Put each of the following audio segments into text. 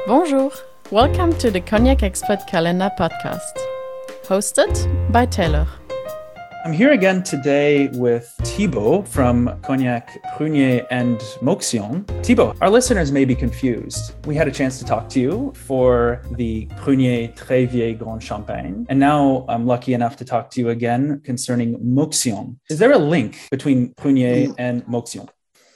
Bonjour, welcome to the Cognac Expert Calendar podcast, hosted by Taylor. I'm here again today with Thibaut from Cognac Prunier and Moxion. Thibaut, our listeners may be confused. We had a chance to talk to you for the Prunier Très Vieille Grand Champagne, and now I'm lucky enough to talk to you again concerning Moxion. Is there a link between Prunier and Moxion?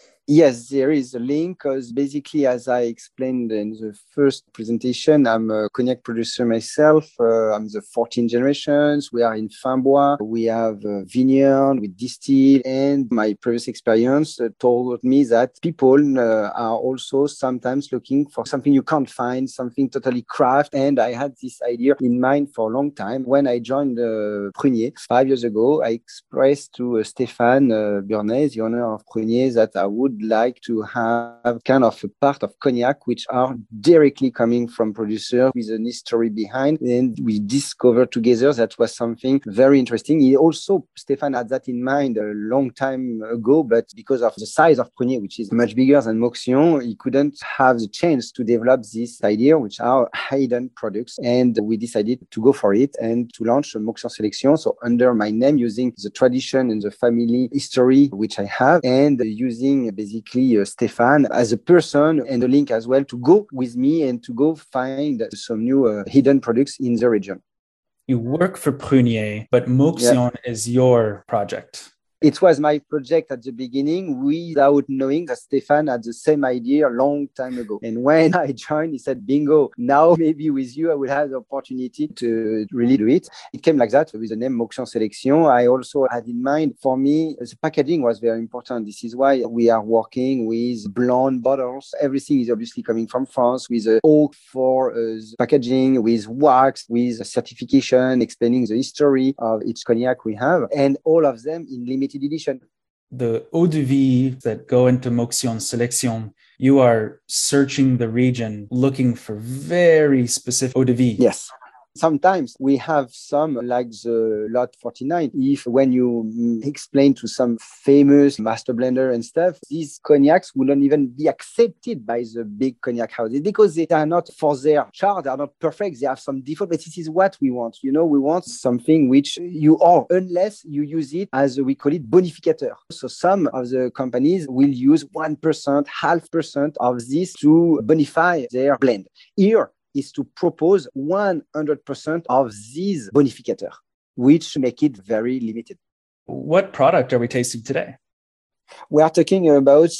Yes, there is a link because basically, as I explained in the first presentation, I'm a cognac producer myself. I'm the 14th generations. We are in Finbois. We have a vineyard, we distill, and my previous experience told me that people are also sometimes looking for something you can't find, something totally craft. And I had this idea in mind for a long time. When I joined Prunier 5 years ago, I expressed to Stéphane Burnet, the owner of Prunier, that I would like to have kind of a part of cognac which are directly coming from producers with an history behind, and we discovered together that was something very interesting. He also, Stéphane had that in mind a long time ago, but because of the size of Prunier, which is much bigger than Moxion, he couldn't have the chance to develop this idea, which are hidden products, and we decided to go for it and to launch a Moxion Selection, so under my name, using the tradition and the family history which I have, and using basically Stéphane as a person and a link as well to go with me and to go find some new hidden products in the region. You work for Prunier, but Moxion is your project. It was my project at the beginning without knowing that Stéphane had the same idea a long time ago. And when I joined, he said, bingo, now maybe with you, I will have the opportunity to really do it. It came like that with the name Moxion Selection. I also had in mind, for me, the packaging was very important. This is why we are working with blonde bottles. Everything is obviously coming from France with oak for packaging, with wax, with certification, explaining the history of each cognac we have, and all of them in limited edition. The eau de vie that go into Moxion Selection, you are searching the region looking for very specific eau de vie. Yes. Sometimes we have some like the Lot 49. If when you explain to some famous master blender and stuff, these cognacs wouldn't even be accepted by the big cognac houses because they are not for their char, they are not perfect. They have some default, but this is what we want. You know, we want something which you are, unless you use it as we call it bonificateur. So some of the companies will use 1%, 0.5% of this to bonify their blend. Here, is to propose 100% of these bonificateurs, which make it very limited. What product are we tasting today? We are talking about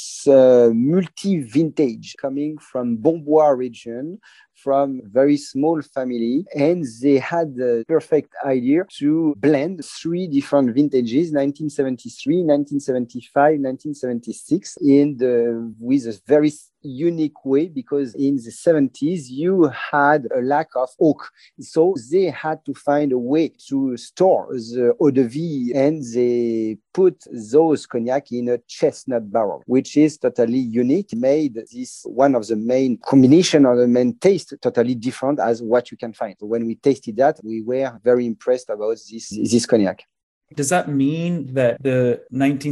multi-vintage coming from Bonbois region, from very small family, and they had the perfect idea to blend 3 different vintages, 1973, 1975, 1976, with a very unique way, because in the 70s you had a lack of oak, so they had to find a way to store the eau de vie, and they put those cognac in a chestnut barrel, which is totally unique, made this one of the main combination of the main taste totally different as what you can find. When we tasted that, we were very impressed about this cognac. Does that mean that the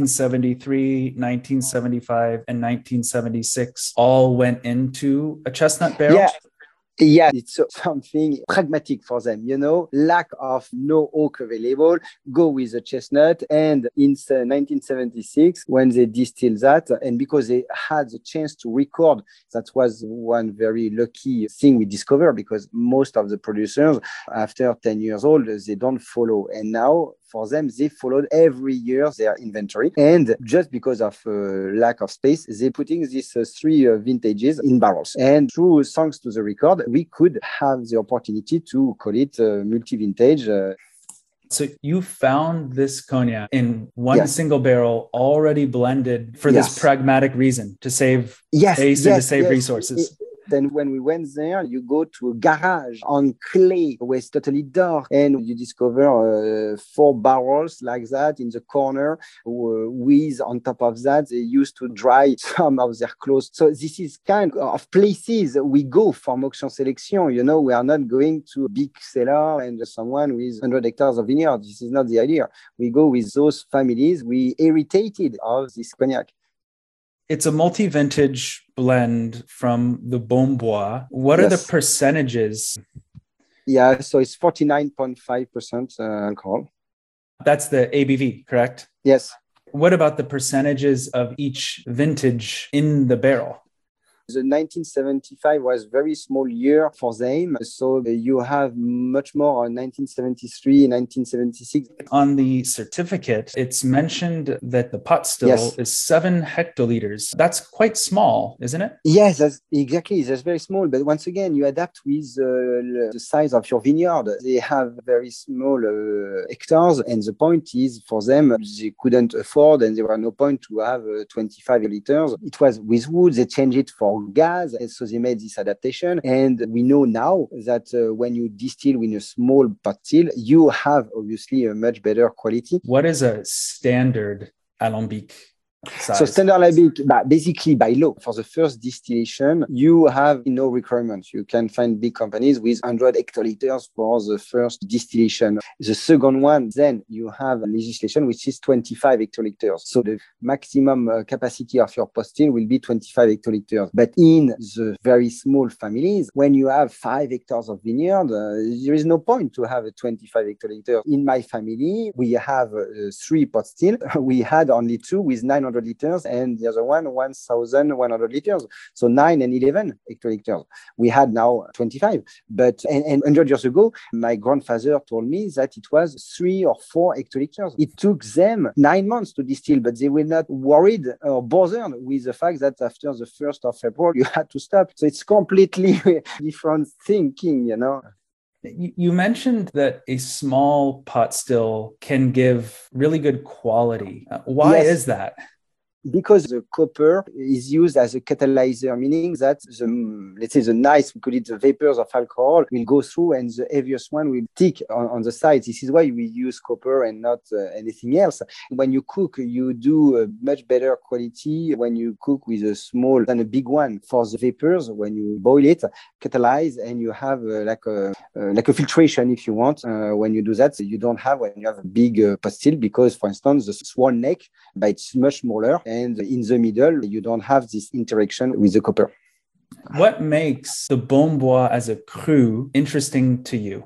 1973, 1975, and 1976 all went into a chestnut barrel? Yeah, it's something pragmatic for them, you know, lack of no oak available, go with the chestnut. And in 1976, when they distilled that, and because they had the chance to record, that was one very lucky thing we discovered, because most of the producers, after 10 years old, they don't follow. And now, for them, they followed every year their inventory. And just because of lack of space, they're putting these 3 vintages in barrels. And through thanks to the record, we could have the opportunity to call it multi-vintage. So you found this cognac in one single barrel, already blended for this pragmatic reason, to save space and to save resources. Then when we went there, you go to a garage on clay where it's totally dark, and you discover 4 barrels like that in the corner with, on top of that, they used to dry some of their clothes. So this is kind of places we go for Moxion Selection. You know, we are not going to a big cellar and someone with 100 hectares of vineyard. This is not the idea. We go with those families we irritated of this cognac. It's a multi-vintage blend from the Bombois. What are the percentages? Yeah, so it's 49.5% alcohol. That's the ABV, correct? Yes. What about the percentages of each vintage in the barrel? The 1975 was a very small year for them. So you have much more on 1973, 1976. On the certificate, it's mentioned that the pot still is 7 hectoliters. That's quite small, isn't it? Yes, exactly. That's very small. But once again, you adapt with the size of your vineyard. They have very small hectares. And the point is for them, they couldn't afford and there was no point to have 25 liters. It was with wood. They changed it for gas, and so they made this adaptation. And we know now that when you distill in a small pot still, you have obviously a much better quality. What is a standard alambic size? So standard alambic, basically by law, for the first distillation, you have no requirements. You can find big companies with 100 hectoliters for the first distillation. The second one, then you have a legislation which is 25 hectoliters. So the maximum capacity of your pot still will be 25 hectoliters. But in the very small families, when you have 5 hectares of vineyard, there is no point to have a 25 hectoliters. In my family, we have 3 pot still. We had only 2 with 900 liters and the other one 1,100 liters. So 9 and 11 hectoliters. We had now 25. But and 100 years ago, my grandfather told me that it was 3 or 4 hectoliters. It took them 9 months to distill, but they were not worried or bothered with the fact that after the 1st of April, you had to stop. So it's completely different thinking, you know. You mentioned that a small pot still can give really good quality. Why is that? Because the copper is used as a catalyzer, meaning that let's say the nice, we call it the vapors of alcohol, will go through and the heaviest one will stick on the sides. This is why we use copper and not anything else. When you cook, you do a much better quality when you cook with a small than a big one. For the vapors, when you boil it, catalyze, and you have like a filtration if you want. When you do that, you don't have when you have a big pot still, because, for instance, the swan neck, but it's much smaller. And in the middle, you don't have this interaction with the copper. What makes the Bombois as a cru interesting to you?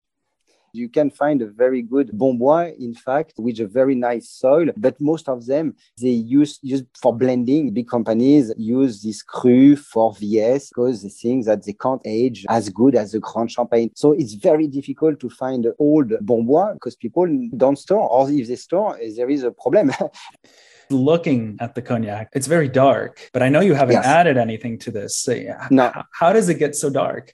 You can find a very good Bombois, in fact, with a very nice soil, but most of them, they use for blending. Big companies use this cru for VS because they think that they can't age as good as the Grand Champagne. So it's very difficult to find old Bombois because people don't store, or if they store, there is a problem. Looking at the cognac, it's very dark, but I know you haven't added anything to this. No. How does it get so dark?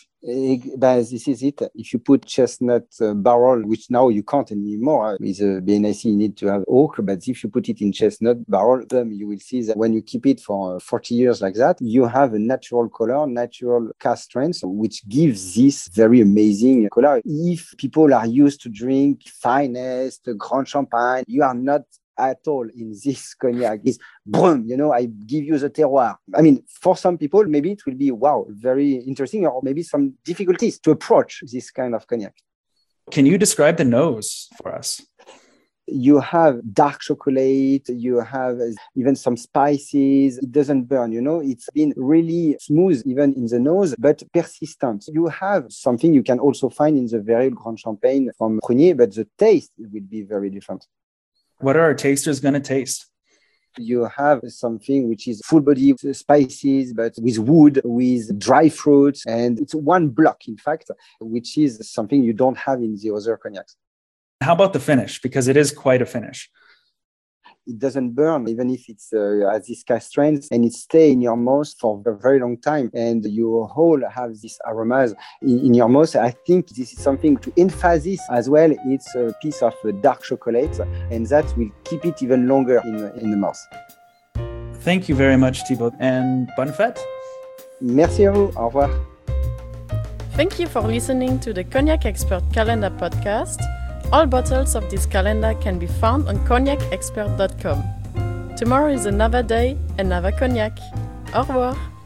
This is it. If you put chestnut barrel, which now you can't anymore, with a BNIC you need to have oak, but if you put it in chestnut barrel, you will see that when you keep it for 40 years like that, you have a natural color, natural cast strength, which gives this very amazing color. If people are used to drink finest, Grand Champagne, you are not at all in this cognac. It's boom, I give you the terroir. I mean, for some people, maybe it will be, wow, very interesting, or maybe some difficulties to approach this kind of cognac. Can you describe the nose for us? You have dark chocolate, you have even some spices. It doesn't burn, it's been really smooth even in the nose, but persistent. You have something you can also find in the very Grand Champagne from Prunier, but the taste will be very different. What are our tasters going to taste? You have something which is full body spices, but with wood, with dry fruits. And it's one block, in fact, which is something you don't have in the other cognacs. How about the finish? Because it is quite a finish. It doesn't burn, even if it's has this cast strength, and it stays in your mouth for a very long time. And you all have this aromas in your mouth. I think this is something to emphasize as well. It's a piece of dark chocolate, and that will keep it even longer in the mouth. Thank you very much, Thibaut, and bonne fête. Merci à vous. Au revoir. Thank you for listening to the Cognac Expert Calendar podcast. All bottles of this calendar can be found on cognacexpert.com. Tomorrow is another day, another cognac. Au revoir.